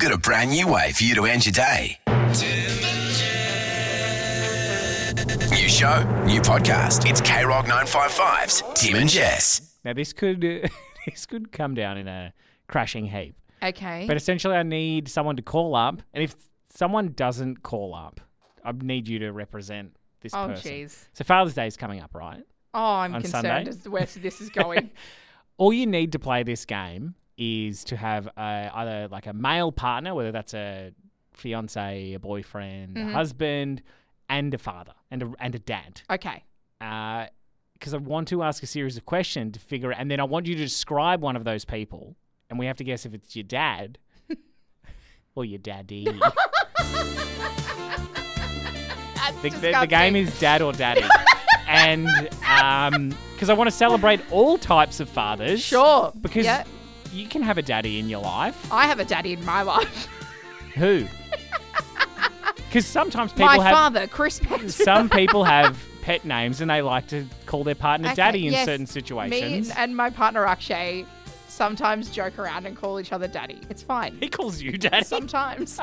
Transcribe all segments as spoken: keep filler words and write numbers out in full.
got a brand new way for you to end your day. New show, new podcast. It's K Rock nine fifty-five's Tim and Jess. Now, this could uh, this could come down in a crashing heap. Okay. But essentially, I need someone to call up. And if someone doesn't call up, I need you to represent this oh, person. jeez. So Father's Day is coming up, right? Oh, I'm On concerned Sunday? as to where this is going. All you need to play this game is to have a, either like a male partner, whether that's a fiance, a boyfriend, Mm-hmm. a husband, and a father, and a, and a dad. Okay. Because I want to ask a series of questions to figure it, and then I want you to describe one of those people, and we have to guess if it's your dad or your daddy. That's the, the, the disgusting. game is dad or daddy. And because I want to celebrate all types of fathers. Sure. Because Yeah. you can have a daddy in your life. I have a daddy in my life. Who? Because sometimes people my have... father, Chris Patrick. Some people have pet names and they like to call their partner Okay, daddy in yes, certain Me situations. and, and my partner Akshay sometimes joke around and call each other daddy. It's fine. He calls you daddy. Sometimes.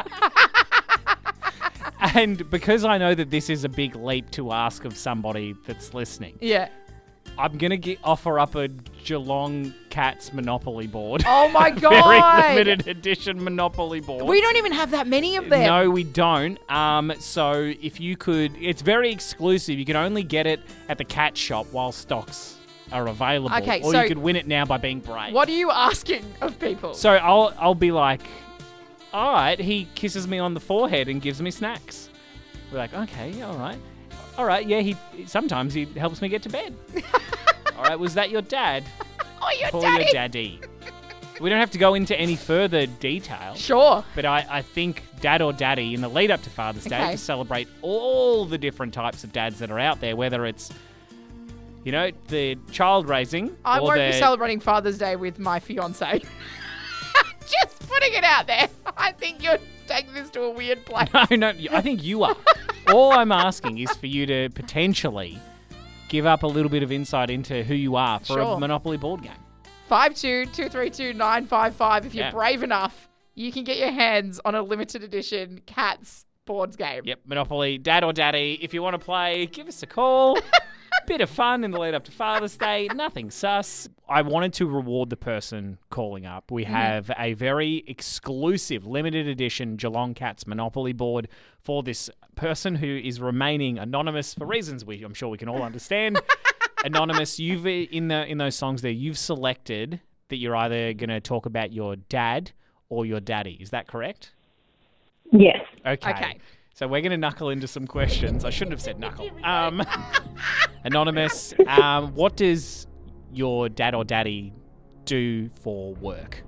And because I know that this is a big leap to ask of somebody that's listening, yeah. I'm going to offer up a Geelong Cats Monopoly board. Oh my Very God. limited edition Monopoly board. We don't even have that many of them. No, we don't. Um, so if you could, it's very exclusive. You can only get it at the cat shop while stocks are available. Okay, or so you could win it now by being brave. What are you asking of people? So I'll I'll be like, all right, he kisses me on the forehead and gives me snacks. We're like, okay, all right. All right, yeah, he sometimes he helps me get to bed. All right, was that your dad oh, your or daddy. your daddy? We don't have to go into any further detail. Sure. But I, I think dad or daddy in the lead up to Father's Day Okay. to celebrate all the different types of dads that are out there, whether it's, you know, the child raising I or won't the... be celebrating Father's Day with my fiance. Just putting it out there. I think you're taking this to a weird place. No, no, I think you are. All I'm asking is for you to potentially give up a little bit of insight into who you are for Sure. a Monopoly board game. five two two three two nine five five. If you're Yeah. brave enough, you can get your hands on a limited edition Cats boards game. Yep, Monopoly, dad or daddy. If you want to play, give us a call. Bit of fun in the lead up to Father's Day. Nothing sus. I wanted to reward the person calling up. We have a very exclusive limited edition Geelong Cats Monopoly board for this person who is remaining anonymous for reasons we I'm sure we can all understand. Anonymous, you've in the in those songs there, you've selected that you're either going to talk about your dad or your daddy. Is that correct? Yes. Okay. Okay. So we're going to knuckle into some questions. I shouldn't have said knuckle. Um, Anonymous, um, what does your dad or daddy do for work?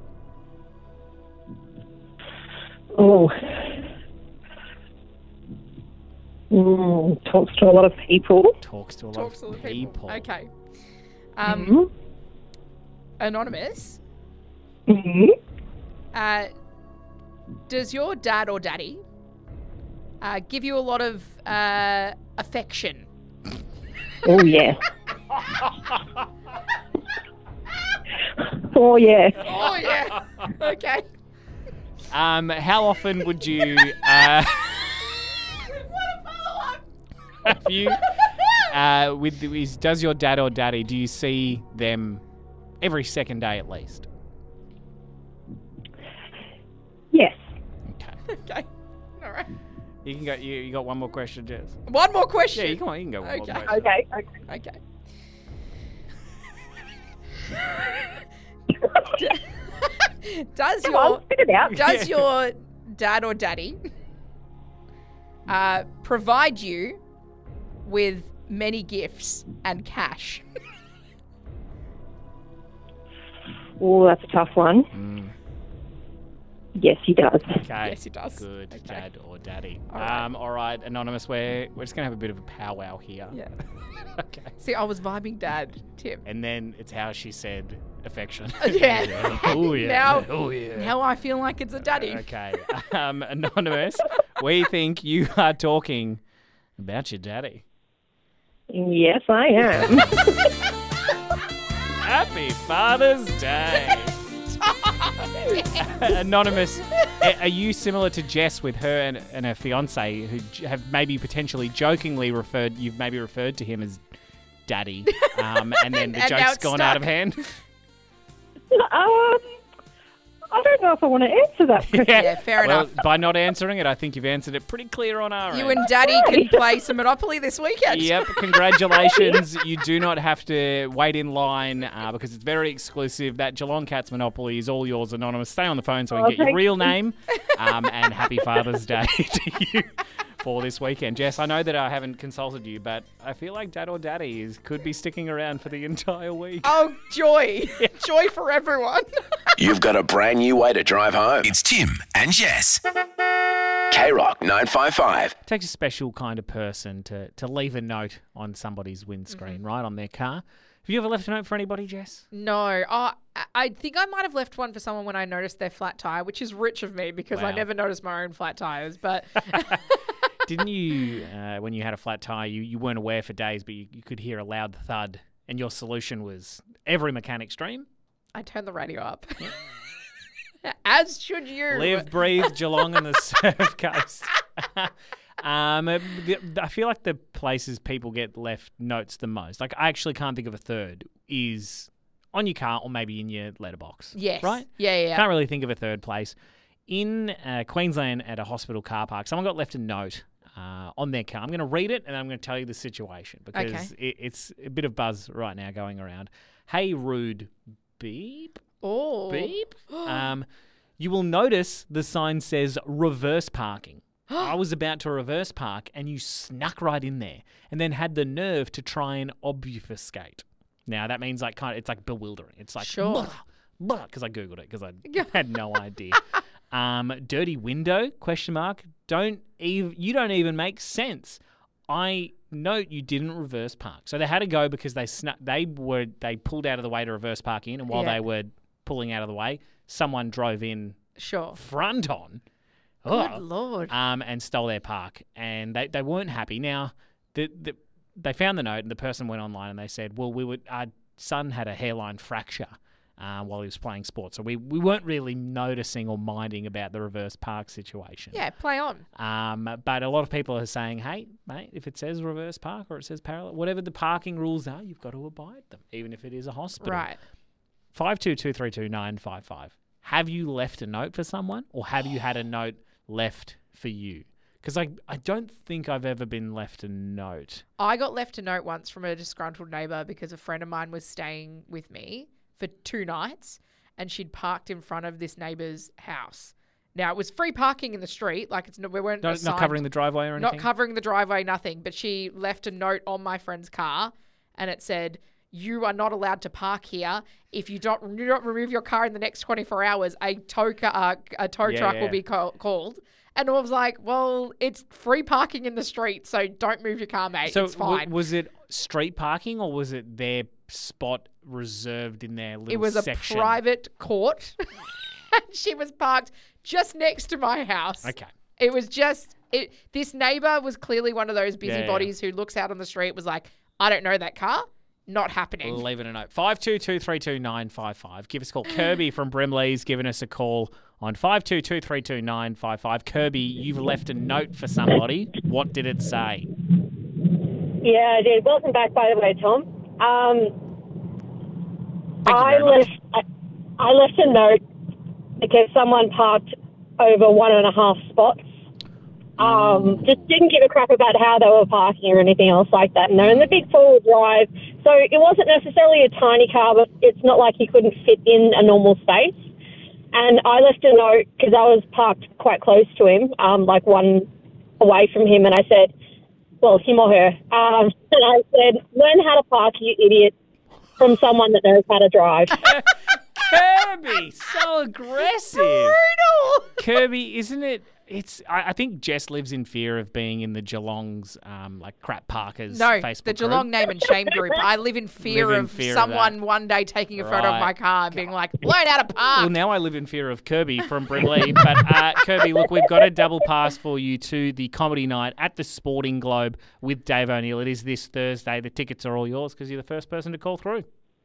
Oh. Mm, talks to a lot of people. Talks to a lot Talks to of the people. people. Okay. Um, Mhm. Anonymous, Mhm. uh, does your dad or daddy uh, give you a lot of uh, affection? Oh, yeah. oh, yeah. Oh, yeah. Okay. Um, how often would you uh, What a follow-up. have you uh, with the, is, does your dad or daddy do you see them every second day at least? Yes. Okay, Okay. All right. you can go. You, you got one more question, Jess? One more question. Yeah, you, come on, you can go one Okay. more question. Okay. Okay. Okay. Does Come your on, spit it out. does your dad or daddy uh, provide you with many gifts and cash? Oh, that's a tough one. Mm, Yes, he does. okay. Yes, he does. Good, Okay. dad or daddy. All right. Um, all right, Anonymous, we're, we're just going to have a bit of a powwow here. Yeah. Okay. See, I was vibing dad, Tim. And then it's how she said affection. Yeah. Oh, yeah. Now- oh, yeah. Now I feel like it's a daddy. Okay. Um, Anonymous, we think you are talking about your daddy. Yes, I am. Happy Father's Day. Anonymous, A- Are you similar to Jess with her and, and her fiance, who j- have maybe potentially jokingly referred, you've maybe referred to him as daddy, um, and then the And now joke's it's gone stuck. out of hand? Um, I don't know if I want to answer that question. Yeah, fair well, enough. by not answering it, I think you've answered it pretty clear on our You end. and Daddy can play some Monopoly this weekend. Yep, congratulations. You do not have to wait in line uh, because it's very exclusive. That Geelong Cats Monopoly is all yours, anonymous. Stay on the phone so we Oh, can get your thank real name. Um, and happy Father's Day to you for this weekend. Jess, I know that I haven't consulted you, but I feel like Dad or Daddy is could be sticking around for the entire week. Oh, joy. Joy for everyone. You've got a brand new way to drive home. It's Tim and Jess. K-Rock nine five five. It takes a special kind of person to, to leave a note on somebody's windscreen, Mm-hmm. right, on their car. Have you ever left a note for anybody, Jess? No, oh, I- I think I might have left one for someone when I noticed their flat tire, which is rich of me because I Wow. never noticed my own flat tires. But Didn't you, uh, when you had a flat tire, you, you weren't aware for days, but you, you could hear a loud thud, and your solution was every mechanic's dream? I turned the radio up. As should you. Live, breathe, Geelong and the Surf Coast. um, uh, the- I feel like the places people get left notes the most, like I actually can't think of a third, is on your car or maybe in your letterbox. Yes. Right? Yeah, yeah. yeah. Can't really think of a third place. In uh, Queensland at a hospital car park, someone got left a note uh, on their car. I'm going to read it and I'm going to tell you the situation because Okay. it, it's a bit of buzz right now going around. Hey, rude beep, Oh. beep. um, you will notice the sign says reverse parking. I was about to reverse park and you snuck right in there and then had the nerve to try and obfuscate. Now, that means like kind of, it's like bewildering. It's like, Sure. because I Googled it because I had no idea. Um, dirty window, question mark. Don't even, you don't even make sense. I note you didn't reverse park. So they had to go because they snuck, they were, they pulled out of the way to reverse park in. And while Yeah. they were pulling out of the way, someone drove in Sure. front on. Good Oh, Lord. um, and stole their park, and they, they weren't happy. Now, the, the they found the note, and the person went online and they said, "Well, we would our son had a hairline fracture uh, while he was playing sports, so we, we weren't really noticing or minding about the reverse park situation." Yeah, play on. Um, but a lot of people are saying, "Hey, mate, if it says reverse park or it says parallel, whatever the parking rules are, you've got to abide them, even if it is a hospital." Right. Five two two three two nine five five. Have you left a note for someone, or have you had a note left for you? Because I, I don't think I've ever been left a note. I got left a note once from a disgruntled neighbour because a friend of mine was staying with me for two nights and she'd parked in front of this neighbour's house. Now, it was free parking in the street. Like, it's no, we weren't Not, not assigned- covering the driveway or anything? Not covering the driveway, nothing. But she left a note on my friend's car and it said, "You are not allowed to park here. If you don't, you don't remove your car in the next twenty-four hours, a tow, car, uh, a tow Yeah, truck yeah. will be call- called." And I was like, well, it's free parking in the street, so don't move your car, mate. So it's w- fine. was it street parking or was it their spot reserved in their little It was a section? private court. And she was parked just next to my house. Okay. It was just, it. This neighbour was clearly one of those Yeah, yeah. busybodies who looks out on the street, was like, I don't know that car. Not happening. Leave it a note. five two two three two nine five five. Give us a call. Kirby from Brimley's given us a call on five two two three two nine five five. Kirby, you've left a note for somebody. What did it say? Yeah, I did. Welcome back, by the way, Tom. Um, Thank you I very much. left. I, I left a note because someone parked over one and a half spots. Um, just didn't give a crap about how they were parking or anything else like that. And they're in the big four-wheel drive, so it wasn't necessarily a tiny car, but it's not like you couldn't fit in a normal space. And I left a note because I was parked quite close to him, um, like one away from him, and I said, well, him or her, um, and I said, learn how to park, you idiot, from someone that knows how to drive. Kirby, so aggressive. Brutal. Kirby, isn't it? It's. I, I think Jess lives in fear of being in the Geelong's um, like crap parkers No, Facebook the group. Geelong name and shame group. I live in fear Live in of fear of someone that. one day taking a photo Right. of my car and being like, learn how to park. Well, now I live in fear of Kirby from Brimley. But uh, Kirby, look, we've got a double pass for you to the comedy night at the Sporting Globe with Dave O'Neill. It is this Thursday. The tickets are all yours because you're the first person to call through.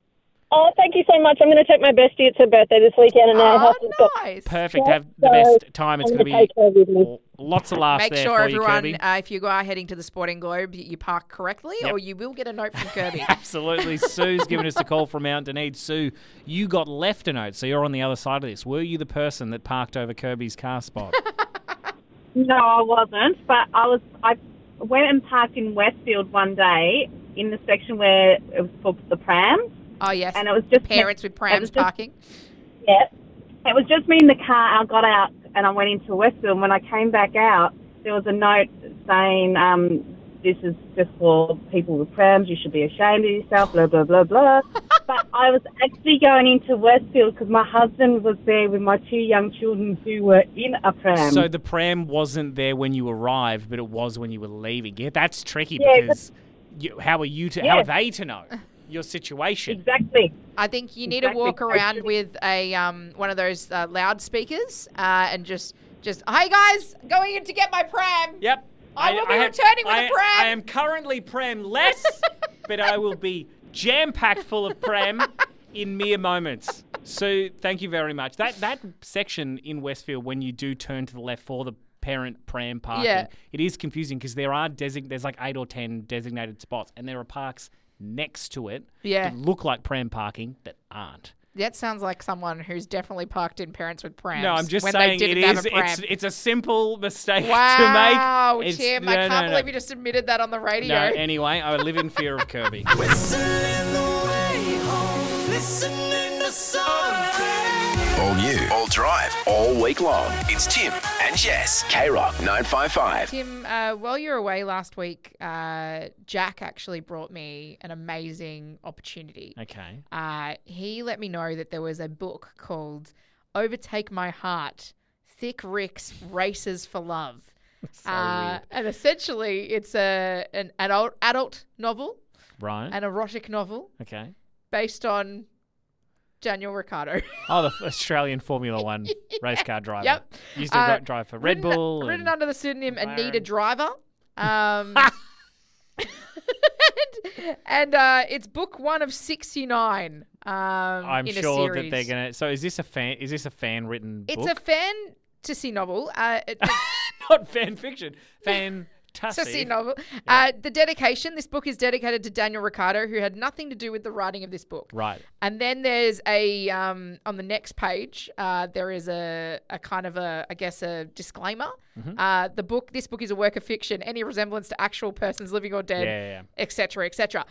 Oh, thank you so much. I'm going to take my bestie. It's her birthday this weekend, and our Oh, house has got nice. Perfect. Yeah, Have the so best time. It's I'm going to gonna take her with be me. l- lots of laughs Make there sure for you, everyone, Kirby. uh, if you are heading to the Sporting Globe, you you park correctly, Yep. or you will get a note from Kirby. Absolutely. Sue's given us a call from Mount Dunedin. Sue, you got left a note, so you're on the other side of this. Were you the person that parked over Kirby's car spot? No, I wasn't, but I was. I went and parked in Westfield one day in the section where it was for the prams, Oh yes, and it was just parents with it prams was just- parking. Yeah, it was just me in the car. I got out and I went into Westfield. And when I came back out, there was a note saying, um, "This is just for people with prams. You should be ashamed of yourself." Blah blah blah blah. But I was actually going into Westfield because my husband was there with my two young children who were in a pram. So the pram wasn't there when you arrived, but it was when you were leaving. Yeah, that's tricky Yeah, because you, how are you to? Yeah. How are they to know your situation? exactly. I think you need Exactly. to walk around with a um one of those uh, loudspeakers uh, and just just hey guys, going in to get my pram. Yep. I will be have- returning with I, a pram. I am currently pram-less, but I will be jam-packed full of pram in mere moments. So thank you very much. That that section in Westfield, when you do turn to the left for the parent pram parking, Yeah. it is confusing because there are design there's like eight or ten designated spots, and there are parks next to it Yeah. that look like pram parking that aren't. That sounds like someone who's definitely parked in parents with prams. No, I'm just when saying they it didn't have is. a pram. It's it's a simple mistake Wow, to make. It's- Tim, no, I no, can't no. believe you just admitted that on the radio. No, anyway, I live in fear of Kirby. All new, all drive, all week long. It's Tim and Jess. K-Rock nine five five. Tim, uh, while you were away last week, uh, Jack actually brought me an amazing opportunity. Okay. Uh, he let me know that there was a book called Overtake My Heart, Thick Rick's Races for Love. So uh, weird. and essentially, it's a an adult adult novel, Right. an erotic novel Okay. based on Daniel Ricciardo. Oh, the Australian Formula One race car driver. Yep. Used to Uh, go- drive for Red written, Bull. written and under the pseudonym Anita McLaren. Driver. Um, and and uh, it's book one of sixty-nine. Um, I'm in a sure that series. they're gonna. So is this a fan? Is this a fan written book? It's a fantasy novel. Uh, it, not fan fiction. Fan fantasy novel. Uh, the dedication. This book is dedicated to Daniel Ricciardo, who had nothing to do with the writing of this book. Right. And then there's a um, on the next page. Uh, there is a, a kind of a I guess a disclaimer. Mm-hmm. Uh, the book. This book is a work of fiction. Any resemblance to actual persons, living or dead, Yeah, yeah, yeah. et cetera, et cetera.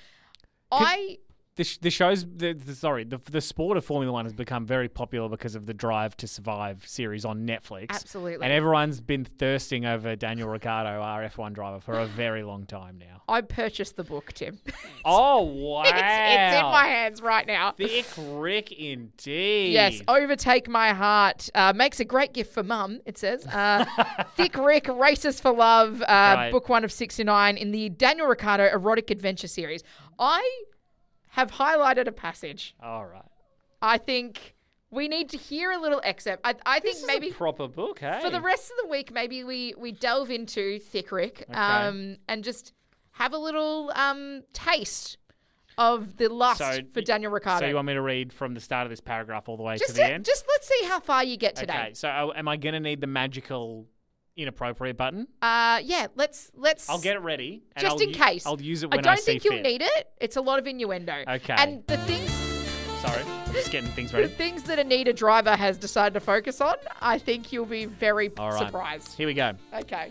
I The, sh- the show's the, the sorry the the sport of Formula One has become very popular because of the Drive to Survive series on Netflix. Absolutely. And everyone's been thirsting over Daniel Ricciardo, our F one driver, for a very long time now. I purchased the book, Tim. Oh wow! it's, it's in my hands right now. Thick Rick indeed. Yes, Overtake My Heart. Uh, makes a great gift for mum, it says. Uh, Thick Rick, Races for Love, uh, Right. book one of sixty-nine in the Daniel Ricciardo Erotic Adventure series. I have highlighted a passage. All right. I think we need to hear a little excerpt. I, I think This is maybe a proper book, hey? for the rest of the week, maybe we, we delve into Thick Rick um, and just have a little um, taste of the lust So for y- Daniel Ricciardo. So you want me to read from the start of this paragraph all the way just to the to- end? just let's see how far you get today. Okay. So uh, am I going to need the magical inappropriate button? Uh, yeah, let's let's. I'll get it ready. And just I'll in u- case. I'll use it I when don't see think you'll fit. need it. It's a lot of innuendo. Okay. And the things, Sorry, just getting things the ready. things that Anita Driver has decided to focus on, I think you'll be very All right. surprised. Here we go. Okay.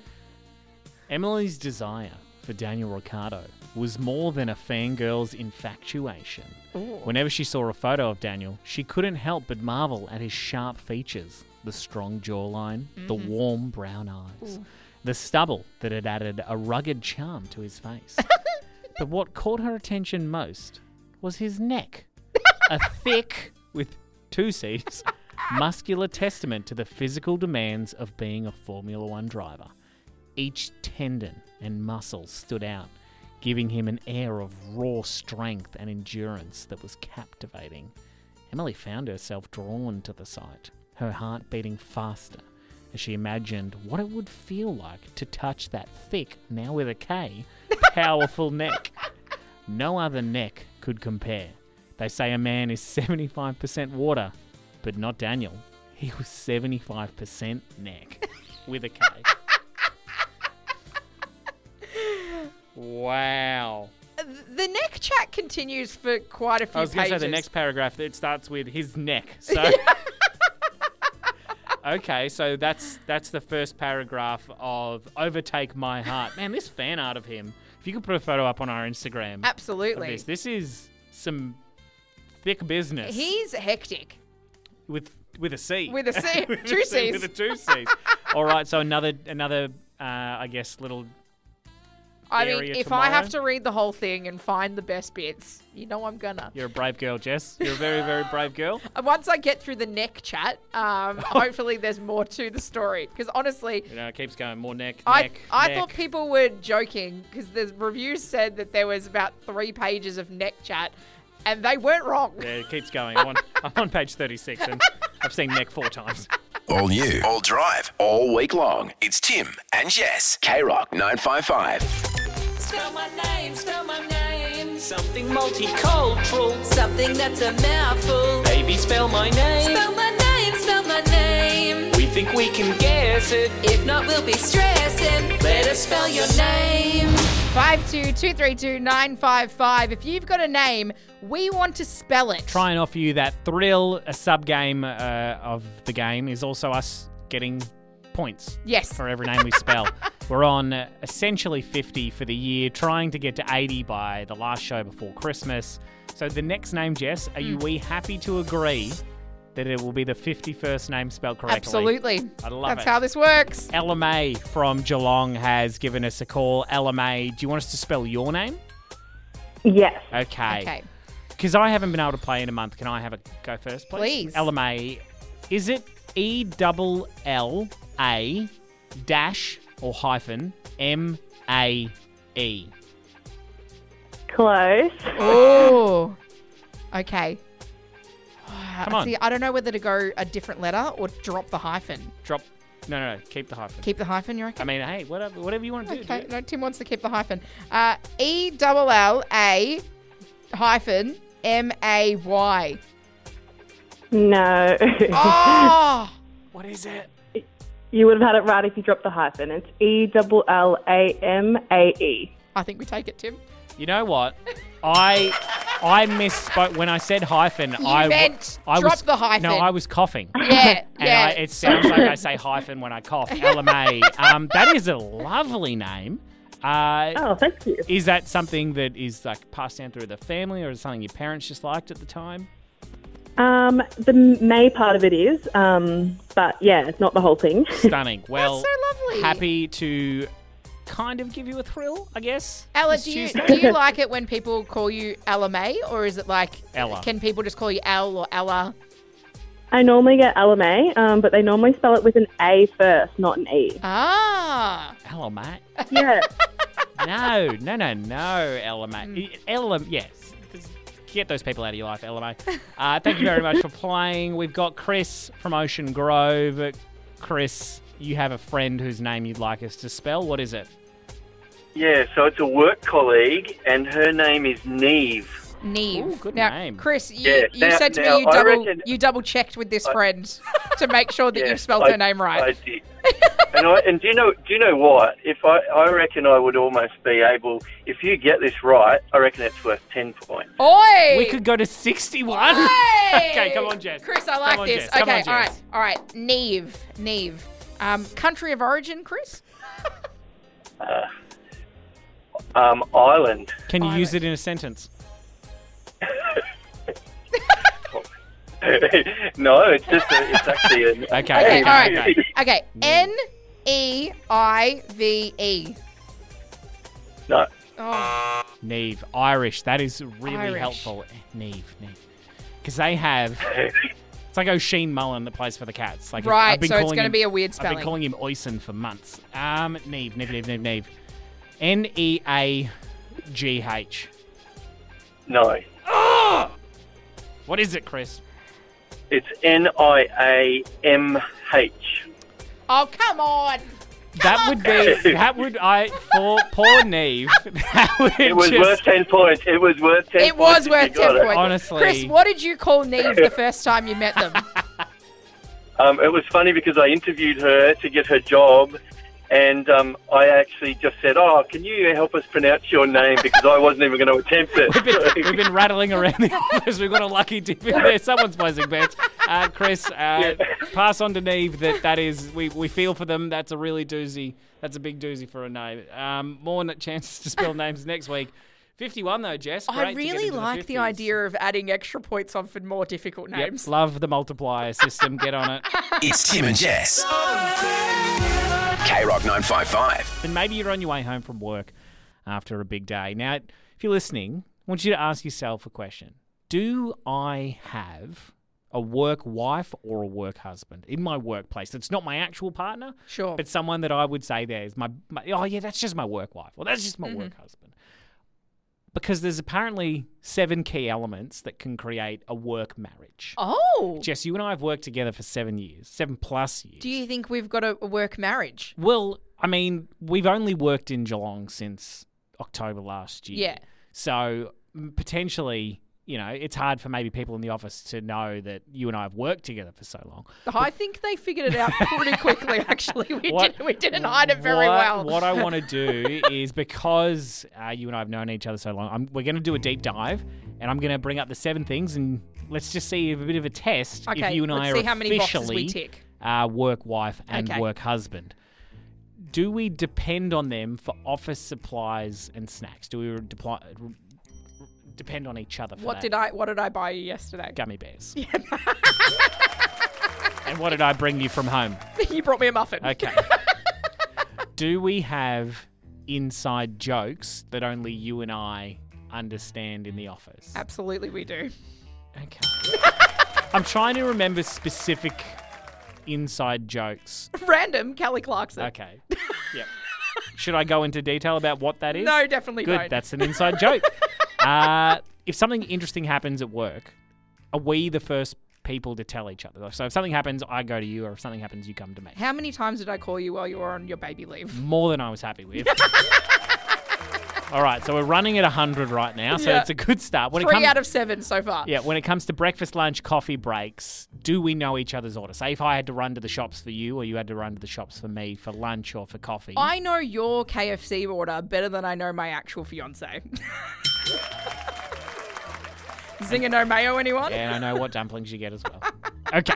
Emily's desire for Daniel Ricciardo was more than a fangirl's infatuation. Whenever she saw a photo of Daniel, she couldn't help but marvel at his sharp features, the strong jawline, the warm brown eyes, the stubble that had added a rugged charm to his face. But what caught her attention most was his neck. A thick, with two C's, muscular testament to the physical demands of being a Formula One driver. Each tendon and muscle stood out, giving him an air of raw strength and endurance that was captivating. Emily found herself drawn to the sight, her heart beating faster as she imagined what it would feel like to touch that thick, now with a K, powerful neck. No other neck could compare. They say a man is seventy-five percent water, but not Daniel. He was seventy-five percent neck with a K. Wow. The neck chat continues for quite a few I was going to pages. say the next paragraph, it starts with his neck. So, okay, so that's that's the first paragraph of Overtake My Heart. Man, this fan art of him, if you could put a photo up on our Instagram. Absolutely. Of this, this is some thick business. He's hectic. With with a C. With a C. With Two a C, Cs. With a two C's. All right, so another, another uh, I guess, little... I mean, area if tomorrow. I have to read the whole thing and find the best bits, you know I'm gonna. You're a brave girl, Jess. You're a very, very brave girl. And once I get through the neck chat, um, hopefully there's more to the story. Because honestly, You know, it keeps going. More neck, I neck, I neck. thought people were joking because the reviews said that there was about three pages of neck chat, and they weren't wrong. Yeah, it keeps going. I'm on, I'm on page thirty-six, and I've seen neck four times. All new, all drive, all week long. It's Tim and Jess. K-Rock nine five five. Spell my name, spell my name. Something multicultural. Something that's a mouthful. Baby, spell my name. Spell my name, spell my name. We think we can guess it. If not, we'll be stressing. Let us spell your name. five two two three two nine five five. If you've got a name, we want to spell it. Try and offer you that thrill. A sub-game uh, of the game is also us getting points. Yes. For every name we spell. We're on uh, essentially fifty for the year, trying to get to eighty by the last show before Christmas. So the next name, Jess, are you we happy to agree that it will be the fifty-first name spelled correctly? Absolutely. I love That's it. how this works. Ella May from Geelong has given us a call. Ella May, do you want us to spell your name? Yes. Okay. Okay. Because I haven't been able to play in a month. Can I have a go first, please? Please. Ella May, is it E double L A dash or hyphen M A E? Close. Oh. Okay. Come on. See, I don't know whether to go a different letter or drop the hyphen. Drop. No, no, no. Keep the hyphen. Keep the hyphen, you reckon? I mean, hey, whatever, whatever you want to do. Okay, dude. no, Tim wants to keep the hyphen. Uh, E double L A hyphen M A Y. No. Oh, What is it? You would have had it right if you dropped the hyphen. It's E double L A M A E. I think we take it, Tim. You know what? I I misspoke when I said hyphen. You I, meant I drop was, the hyphen. No, I was coughing. Yeah, And yeah. I, it sounds like I say hyphen when I cough. Ella May. Um, that is a lovely name. Uh, Oh, thank you. Is that something that is like passed down through the family, or is it something your parents just liked at the time? Um, the May part of it is, um, but yeah, it's not the whole thing. Stunning. Well, so lovely. happy to kind of give you a thrill, I guess. Ella, this do you Tuesday. do you like it when people call you Ella May, or is it like Ella. Can people just call you Elle or Ella? I normally get Ella May, um, but they normally spell it with an A first, not an E. Ah, Hello, mate. Yeah. No, no, no, no, Ella Mm. May. Ella, yes. Get those people out of your life, Ella May. Uh, thank you very much for playing. We've got Chris from Ocean Grove. Chris, you have a friend whose name you'd like us to spell. What is it? Yeah, so it's a work colleague, and her name is Neve. Neve. Ooh, good now, name. Chris, you, Yeah, you now- said to now me you I double reckon- you double checked with this friend to make sure that Yeah, you've spelled I- her name I right. did. and I and do you know do you know what? If I I reckon I would almost be able. If you get this right, I reckon it's worth ten points. Oi! We could go to sixty-one. Hey! Okay, come on, Jess. Chris, I Come like on, this. Jess. Come Okay, on, all right, Jess. all right. Neve, Neve. Um, country of origin, Chris? Um, Ireland. Can you use Island. it in a sentence? No, it's just a, it's actually a. Okay, Okay, okay, all right. okay. Okay, N E I V E. No. Oh, Neve, Irish. That is really Irish. helpful. Neve, Neve. Because they have... It's like O'Sheen Mullen that plays for the Cats. Like right, I've been so it's calling going to him- be a weird I've spelling. been calling him Oisin for months. Um, Neve, Neve, Neve, Neve, Neve. N E A G H. No. What is it, Chris? It's N I A M H. Oh, come on. That would be, that would, I, for poor Neve, that would It was just, worth ten points. It was worth ten It points. was worth if you got ten it. points. Honestly. Chris, what did you call Neve the first time you met them? Um, it was funny because I interviewed her to get her job, and um, I actually just said, "Oh, can you help us pronounce your name?" Because I wasn't even going to attempt it. We've been, we've been rattling around the office. We've got a lucky dip in there. Someone's placing bets. Uh, Chris, uh, pass on to Neve that that is, we, we feel for them. That's a really doozy. That's a big doozy for a name. Um, more chances to spell names next week. fifty-one though, Jess. I Great to get really into the like the fifties. idea of adding extra points on for more difficult Yep, names. love the multiplier system. Get on it. It's Tim and Jess. K Rock nine five five. And maybe you're on your way home from work after a big day. Now, if you're listening, I want you to ask yourself a question. Do I have a work wife or a work husband in my workplace? It's not my actual partner, Sure. but someone that I would say there is my, my oh yeah, that's just my work wife, or that's just my Mm-hmm. work husband. Because there's apparently seven key elements that can create a work marriage. Oh. Jess, you and I have worked together for seven years, seven plus years. Do you think we've got a a work marriage? Well, I mean, we've only worked in Geelong since October last year. Yeah. So mm, potentially, you know, it's hard for maybe people in the office to know that you and I have worked together for so long. I think they figured it out pretty quickly, actually. We, What- didn't, we didn't hide it very what, well. What I want to do is, because uh, you and I have known each other so long, I'm, we're going to do a deep dive, and I'm going to bring up the seven things, and let's just see a bit of a test Okay, if you and let's I see are how many boxes we officially tick. uh, work wife and Okay. work husband. Do we depend on them for office supplies and snacks? Do we depli- depend on each other for What that? did I What did I buy you yesterday? Gummy bears. And what did I bring you from home? You brought me a muffin. Okay. Do we have inside jokes that only you and I understand in the office? Absolutely, we do. Okay. I'm trying to remember specific inside jokes. Random, Kelly Clarkson. Okay. Yep. Should I go into detail about what that is? No, definitely Good. don't. That's an inside joke. Uh, if something interesting happens at work, are we the first people to tell each other? So if something happens, I go to you, or if something happens, you come to me. How many times did I call you while you were on your baby leave? More than I was happy with. All right, so we're running at one hundred right now, so Yeah. it's a good start. When Three it comes, out of seven so far. Yeah, when it comes to breakfast, lunch, coffee breaks, do we know each other's order? Say if I had to run to the shops for you, or you had to run to the shops for me for lunch or for coffee. I know your K F C order better than I know my actual fiance. Zinger no mayo, anyone? Yeah, and I know what dumplings you get as well. Okay.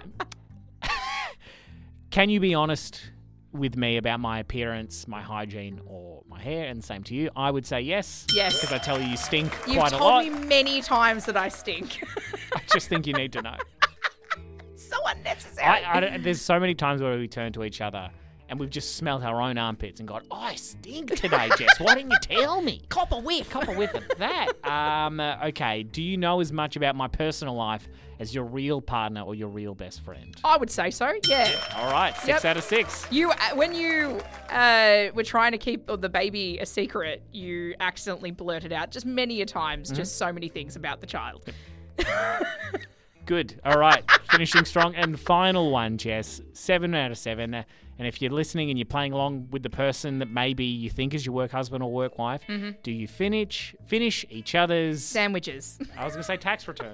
Can you be honest with me about my appearance, my hygiene, or my hair? And the same to you. I would say yes. Yes. Because I tell you you stink You've quite a told lot. me many times that I stink. I just think you need to know. So unnecessary. I, I don't- there's so many times where we turn to each other and we've just smelled our own armpits and gone, oh, I stink today, Jess. Why didn't you tell me? Cop a whiff. Cop a whiff of that. Um, uh, okay, do you know as much about my personal life as your real partner or your real best friend? I would say so, yeah. All right, six Yep. out of six. You, uh, when you uh, were trying to keep the baby a secret, you accidentally blurted out just many a times, Mm-hmm. just so many things about the child. Good. All right, finishing strong. And final one, Jess, seven out of seven. Uh, And if you're listening and you're playing along with the person that maybe you think is your work husband or work wife, Mm-hmm. do you finish finish each other's... Sandwiches. I was going to say tax returns.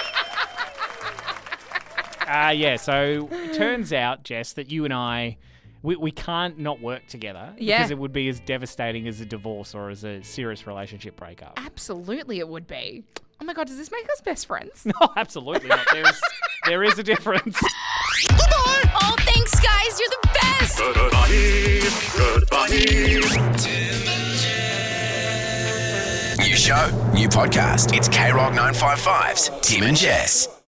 uh, yeah, so it turns out, Jess, that you and I, we, we can't not work together Yeah. because it would be as devastating as a divorce or as a serious relationship breakup. Absolutely, it would be. Oh my God, does this make us best friends? No, absolutely not. There's, there is a difference. Oh, thanks, guys. You're the best. New show, new podcast. It's K Rock nine five five's Tim and Jess.